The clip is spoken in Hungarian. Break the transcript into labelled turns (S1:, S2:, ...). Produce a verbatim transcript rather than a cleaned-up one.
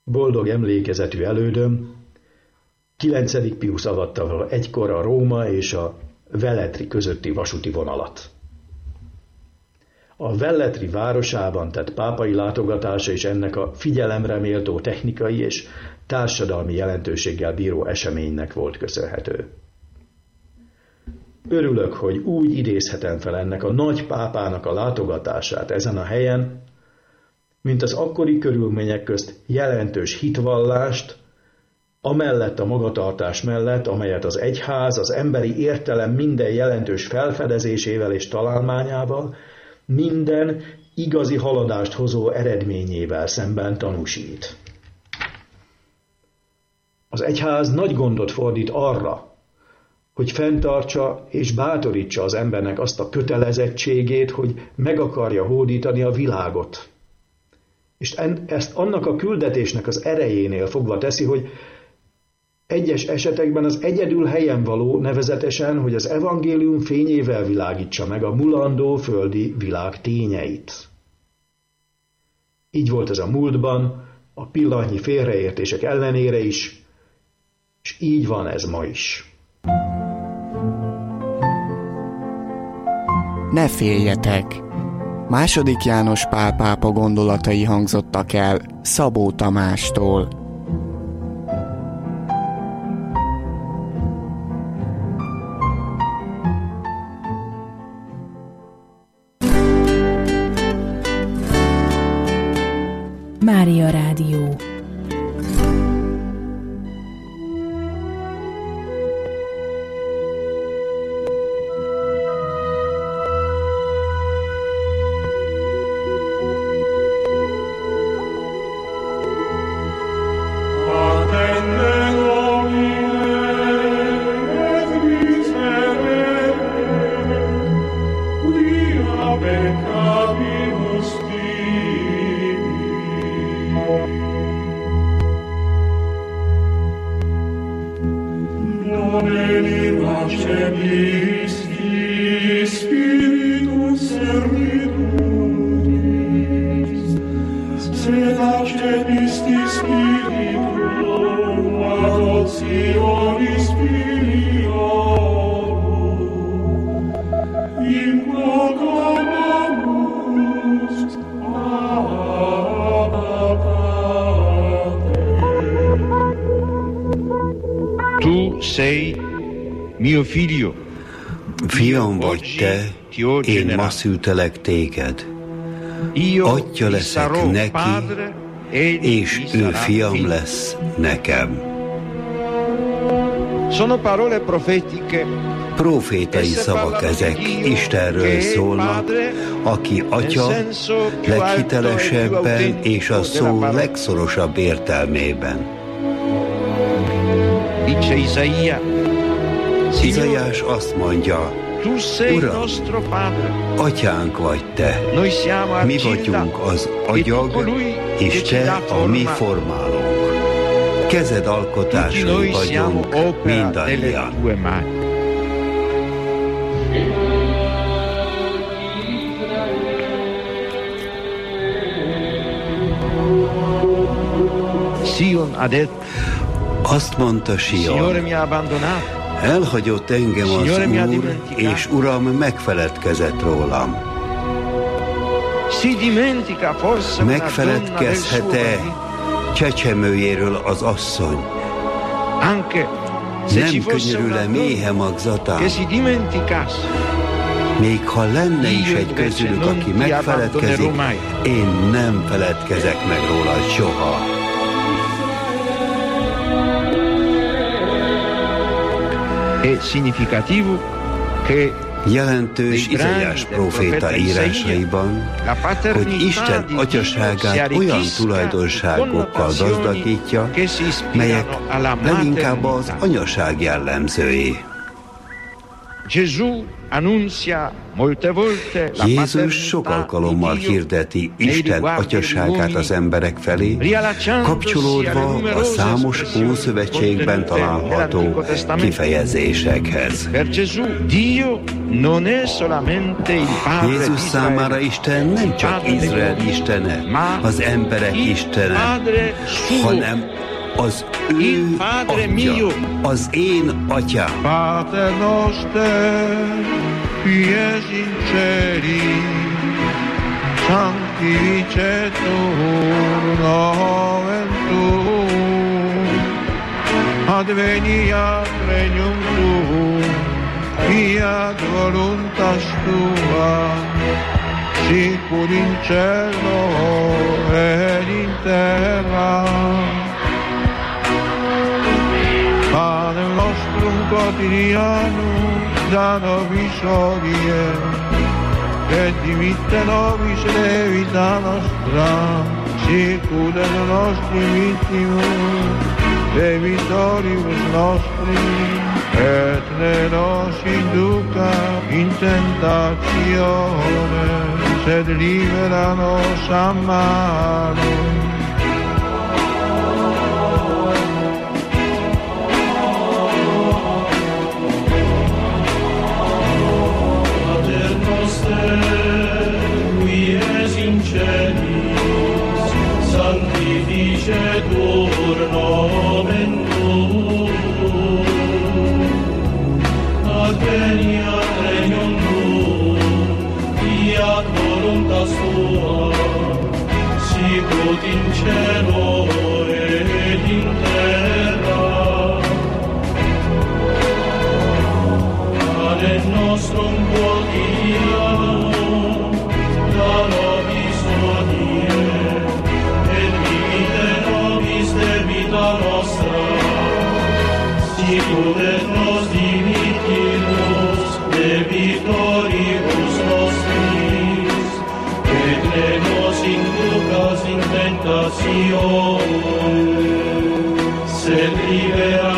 S1: Boldog emlékezetű elődöm, kilencedik Piusz avatta fel egykor a Róma és a Velletri közötti vasúti vonalat. A Velletri városában tett pápai látogatása is ennek a figyelemre méltó technikai és társadalmi jelentőséggel bíró eseménynek volt köszönhető. Örülök, hogy úgy idézhetem fel ennek a nagy pápának a látogatását ezen a helyen, mint az akkori körülmények közt jelentős hitvallást, amellett a magatartás mellett, amelyet az egyház az emberi értelem minden jelentős felfedezésével és találmányával, minden igazi haladást hozó eredményével szemben tanúsít. Az egyház nagy gondot fordít arra, hogy fenntartsa és bátorítsa az embernek azt a kötelezettségét, hogy meg akarja hódítani a világot. És ezt annak a küldetésnek az erejénél fogva teszi, hogy egyes esetekben az egyedül helyen való, nevezetesen, hogy az evangélium fényével világítsa meg a mulandó földi világ tényeit. Így volt ez a múltban, a pillanatnyi félreértések ellenére is, és így van ez ma is.
S2: Ne féljetek! Második János Pál pápa gondolatai hangzottak el Szabó Tamástól.
S3: Mária Rádió.
S4: Fiam vagy te, én ma szültelek téged. Atya leszek neki, és ő fiam lesz nekem. Profétai szavak ezek, Istenről szólnak, aki atya leghitelesebben és a szó legszorosabb értelmében. Izaiás azt mondja, Uram, atyánk vagy te, mi vagyunk az agyag, és te a mi formálónk. Kezed alkotásai vagyunk mindannyian. Azt mondta Sion, elhagyott engem az Úr, és Uram megfeledkezett rólam. Megfeledkezhet-e csecsemőjéről az asszony? Nem könyörül-e méhe magzatán? Még ha lenne is egy közülük, aki megfeledkezik, én nem feledkezek meg róla soha. Jelentős Izaiás próféta írásaiban, hogy Isten atyaságát olyan tulajdonságokkal gazdagítja, melyek leginkább az anyaság jellemzői. Jézus sok alkalommal hirdeti Isten atyaságát az emberek felé, kapcsolódva a számos Ószövetségben található kifejezésekhez. Jézus számára Isten nem csak Izrael istene, az emberek istene, hanem az ő atya, az én atyám.
S5: Pater noster, qui es in celi, sanctificetur nomen tuum, adveniat regnum tuum, fiat voluntas tua, sicur in cielo et in terra. Panem nostrum quotidianum da nobis hodie, et dimitte nobis debita nostra, sicur et nostri vittimus debitoribus nostris, et ne nos induca in tentatione, sed libera nos a malo.
S6: Qui es in celis, sanctificetur nomen tuum, adveniat regnum tuum, fiat voluntas tua, sicut in cielo et in terra. Panem nostrum quotidianum da nobis hodie, et dimitte nobis debita nostra, sicur et nos dimittimus debitoribus nostris, et ne nos inducas in tentatione, sed libera